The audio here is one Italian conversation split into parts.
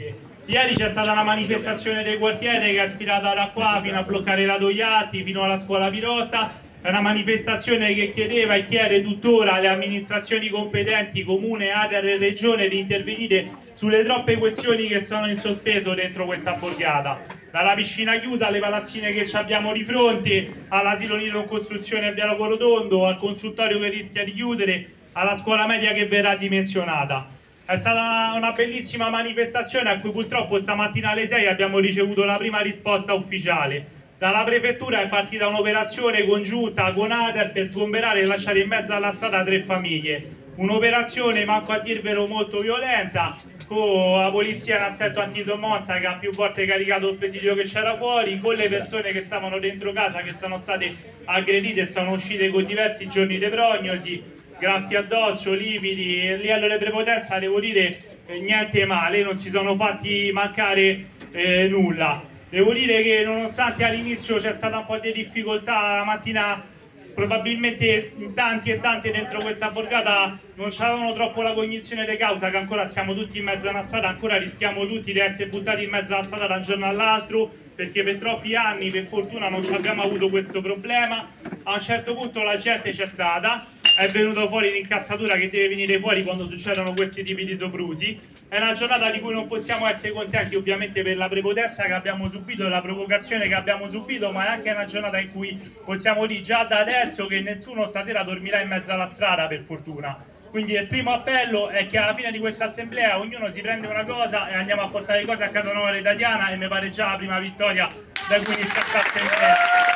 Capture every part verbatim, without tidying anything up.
Ieri c'è stata una manifestazione del quartiere che è ispirata da qua fino a bloccare la Togliatti, fino alla scuola Pirotta. È una manifestazione che chiedeva e chiede tuttora alle amministrazioni competenti, comune, Ater e regione, di intervenire sulle troppe questioni che sono in sospeso dentro questa borgata. Dalla piscina chiusa alle palazzine che ci abbiamo di fronte, all'asilo nido in costruzione a Viale Corotondo, al consultorio che rischia di chiudere, alla scuola media che verrà dimensionata. È stata una bellissima manifestazione a cui purtroppo stamattina alle sei abbiamo ricevuto la prima risposta ufficiale. Dalla prefettura è partita un'operazione congiunta con Ater per sgomberare e lasciare in mezzo alla strada tre famiglie. Un'operazione, manco a dirvelo, molto violenta, con la polizia in assetto antisommossa che ha più volte caricato il presidio che c'era fuori, con le persone che stavano dentro casa che sono state aggredite e sono uscite con diversi giorni di prognosi, graffi addosso, lividi. A livello di prepotenza devo dire eh, niente male, non si sono fatti mancare eh, nulla. Devo dire che nonostante all'inizio c'è stata un po' di difficoltà, la mattina probabilmente tanti e tante dentro questa borgata non avevano troppo la cognizione di causa che ancora siamo tutti in mezzo a una strada, ancora rischiamo tutti di essere buttati in mezzo alla strada da un giorno all'altro, perché per troppi anni per fortuna non abbiamo avuto questo problema. A un certo punto la gente c'è stata, è venuto fuori l'incazzatura che deve venire fuori quando succedono questi tipi di soprusi. È una giornata di cui non possiamo essere contenti, ovviamente, per la prepotenza che abbiamo subito e la provocazione che abbiamo subito, ma è anche una giornata in cui possiamo dire già da adesso che nessuno stasera dormirà in mezzo alla strada, per fortuna. Quindi il primo appello è che alla fine di questa assemblea ognuno si prende una cosa e andiamo a portare cose a Casanova di Tatiana, e mi pare già la prima vittoria da cui inizia questa assemblea.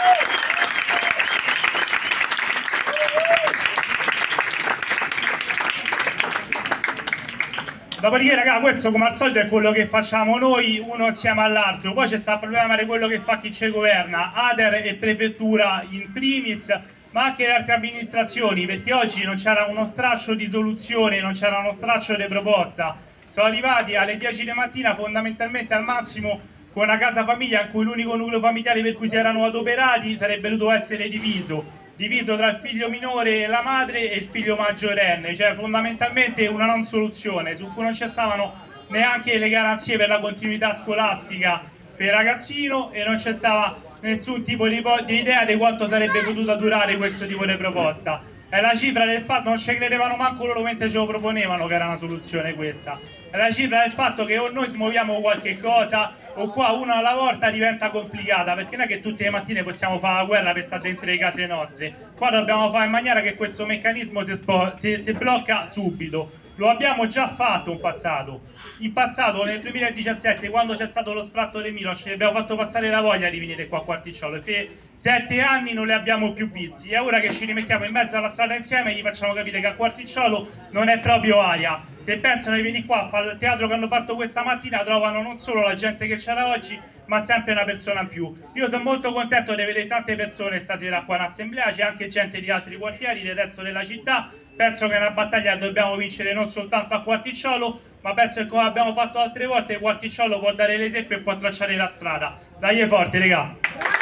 Dopodiché, raga, questo come al solito è quello che facciamo noi, uno insieme all'altro. Poi c'è sta il problema di quello che fa chi ci governa, Ater e prefettura in primis, ma anche le altre amministrazioni, perché oggi non c'era uno straccio di soluzione, non c'era uno straccio di proposta. Sono arrivati alle dieci di mattina, fondamentalmente al massimo, con una casa famiglia in cui l'unico nucleo familiare per cui si erano adoperati sarebbe dovuto essere diviso. diviso tra il figlio minore e la madre e il figlio maggiorenne, cioè fondamentalmente una non soluzione su cui non ci stavano neanche le garanzie per la continuità scolastica per il ragazzino, e non c'è stava nessun tipo di, di idea di quanto sarebbe potuta durare questo tipo di proposta. È la cifra del fatto, non ci credevano manco loro mentre ce lo proponevano che era una soluzione questa, è la cifra del fatto che o noi smuoviamo qualche cosa o qua una alla volta diventa complicata, perché non è che tutte le mattine possiamo fare la guerra per stare dentro le case nostre. Qua dobbiamo fare in maniera che questo meccanismo si, si, si blocca subito. Lo abbiamo già fatto in passato. In passato, nel duemiladiciassette, quando c'è stato lo sfratto dei Milos, ci abbiamo fatto passare la voglia di venire qua a Quarticciolo, perché sette anni non li abbiamo più visti, e ora che ci rimettiamo in mezzo alla strada insieme gli facciamo capire che a Quarticciolo non è proprio aria. Se pensano di venire qua a fare il teatro che hanno fatto questa mattina, trovano non solo la gente che c'era oggi, ma sempre una persona in più. Io sono molto contento di vedere tante persone stasera qua in assemblea, c'è anche gente di altri quartieri del resto della città. Penso che è una battaglia che dobbiamo vincere non soltanto a Quarticciolo, ma penso che, come abbiamo fatto altre volte, Quarticciolo può dare l'esempio e può tracciare la strada. Dai forte, regà!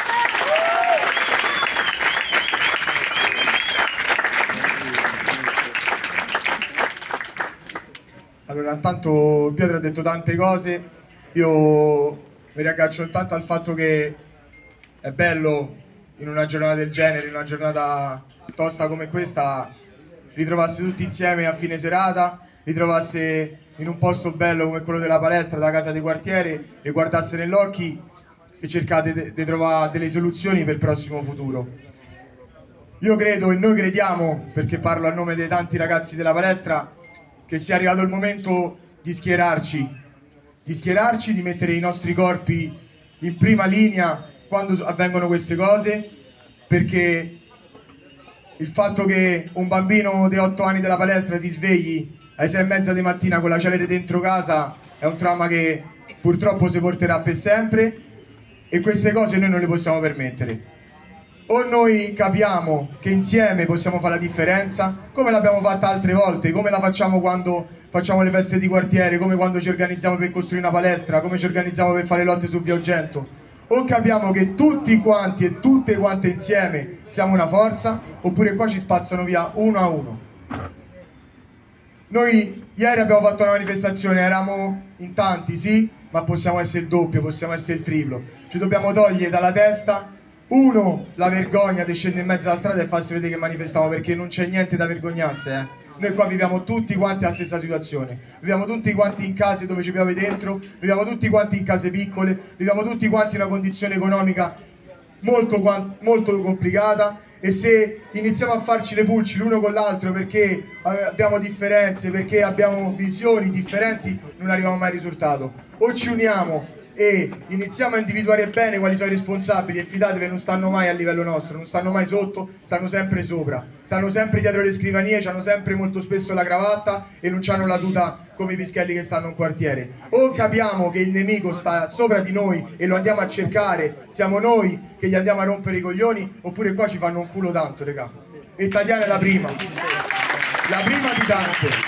Allora, intanto Pietro ha detto tante cose, io mi riaggancio intanto al fatto che è bello in una giornata del genere, in una giornata tosta come questa, ritrovarsi tutti insieme a fine serata, ritrovarsi in un posto bello come quello della palestra, da casa di quartiere, e guardarsi negli occhi e cercate di trovare delle soluzioni per il prossimo futuro. Io credo, e noi crediamo, perché parlo a nome dei tanti ragazzi della palestra, che sia arrivato il momento di schierarci, di schierarci, di mettere i nostri corpi in prima linea quando avvengono queste cose, perché il fatto che un bambino di otto anni della palestra si svegli alle sei e mezza di mattina con la celere dentro casa è un trauma che purtroppo si porterà per sempre, e queste cose noi non le possiamo permettere. O noi capiamo che insieme possiamo fare la differenza, come l'abbiamo fatta altre volte, come la facciamo quando facciamo le feste di quartiere, come quando ci organizziamo per costruire una palestra, come ci organizziamo per fare lotte su Via Argento. O capiamo che tutti quanti e tutte quante insieme siamo una forza, oppure qua ci spazzano via uno a uno. Noi ieri abbiamo fatto una manifestazione, eravamo in tanti, sì, ma possiamo essere il doppio, possiamo essere il triplo. Ci dobbiamo togliere dalla testa, uno, la vergogna di scendere in mezzo alla strada e farsi vedere che manifestiamo, perché non c'è niente da vergognarsi, eh. Noi qua viviamo tutti quanti la stessa situazione, viviamo tutti quanti in case dove ci piove dentro, viviamo tutti quanti in case piccole, viviamo tutti quanti in una condizione economica molto, molto complicata, e se iniziamo a farci le pulci l'uno con l'altro perché abbiamo differenze, perché abbiamo visioni differenti, non arriviamo mai al risultato. O ci uniamo e iniziamo a individuare bene quali sono i responsabili, e fidatevi, non stanno mai a livello nostro, non stanno mai sotto, stanno sempre sopra, stanno sempre dietro le scrivanie, hanno sempre molto spesso la cravatta e non hanno la tuta come i pischelli che stanno in quartiere. O capiamo che il nemico sta sopra di noi e lo andiamo a cercare, siamo noi che gli andiamo a rompere i coglioni, oppure qua ci fanno un culo tanto, regà. E Tatiana è la prima, la prima di tante.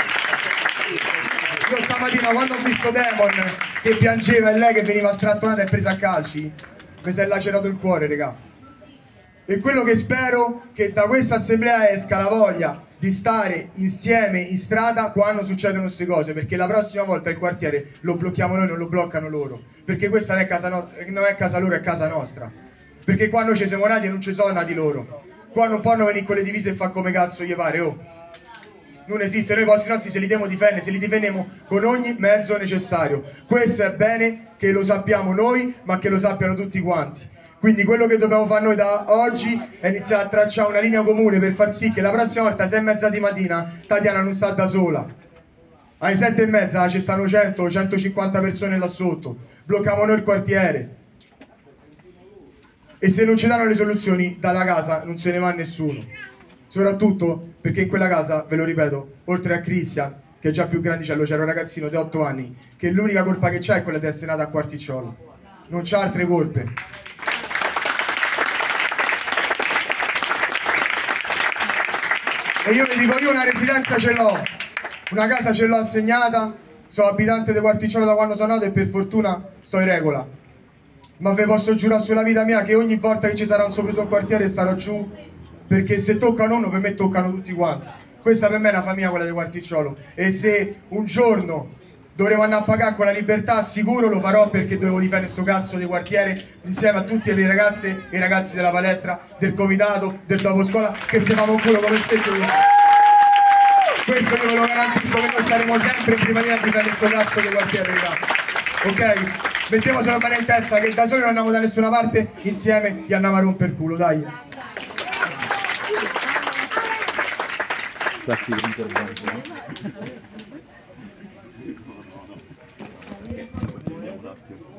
Io stamattina quando ho visto Demon che piangeva e lei che veniva strattonata e presa a calci, mi si è lacerato il cuore, regà. E quello che spero che da questa assemblea esca la voglia di stare insieme in strada quando succedono queste cose, perché la prossima volta il quartiere lo blocchiamo noi, non lo bloccano loro, perché questa non è casa, no- non è casa loro, è casa nostra, perché qua noi ci siamo nati e non ci sono nati loro. Qua non possono venire con le divise e fare come cazzo gli pare, oh. Non esiste, noi i posti nostri se li devo difendere, se li difendiamo con ogni mezzo necessario. Questo è bene che lo sappiamo noi, ma che lo sappiano tutti quanti. Quindi quello che dobbiamo fare noi da oggi è iniziare a tracciare una linea comune per far sì che la prossima volta, sei e mezza di mattina, Tatiana non sta da sola. Alle sette e mezza ci stanno cento centocinquanta persone là sotto. Blocchiamo noi il quartiere. E se non ci danno le soluzioni, dalla casa non se ne va nessuno. Soprattutto perché in quella casa, ve lo ripeto, oltre a Cristian, che è già più grandicello, c'era un ragazzino di otto anni che l'unica colpa che c'ha è quella di essere nata a Quarticciolo, non c'ha altre colpe. E io vi dico, io una residenza ce l'ho, una casa ce l'ho assegnata, sono abitante di Quarticciolo da quando sono nato e per fortuna sto in regola, ma vi posso giurare sulla vita mia che ogni volta che ci sarà un sopruso al quartiere starò giù, perché se toccano uno per me toccano tutti quanti. Questa per me è una famiglia, quella di Quarticciolo, e se un giorno dovremo andare a pagare con la libertà, sicuro lo farò, perché dovevo difendere sto cazzo di quartiere insieme a tutte le ragazze e i ragazzi della palestra, del comitato, del dopo scuola, che se fanno un culo come se io. Questo io ve lo garantisco, che noi staremo sempre in prima linea a difendere sto cazzo di quartiere, ragazzi. Ok? Mettiamocelo bene in testa che da soli non andiamo da nessuna parte, insieme gli andiamo a rompere il culo, dai. Classico intervento, no?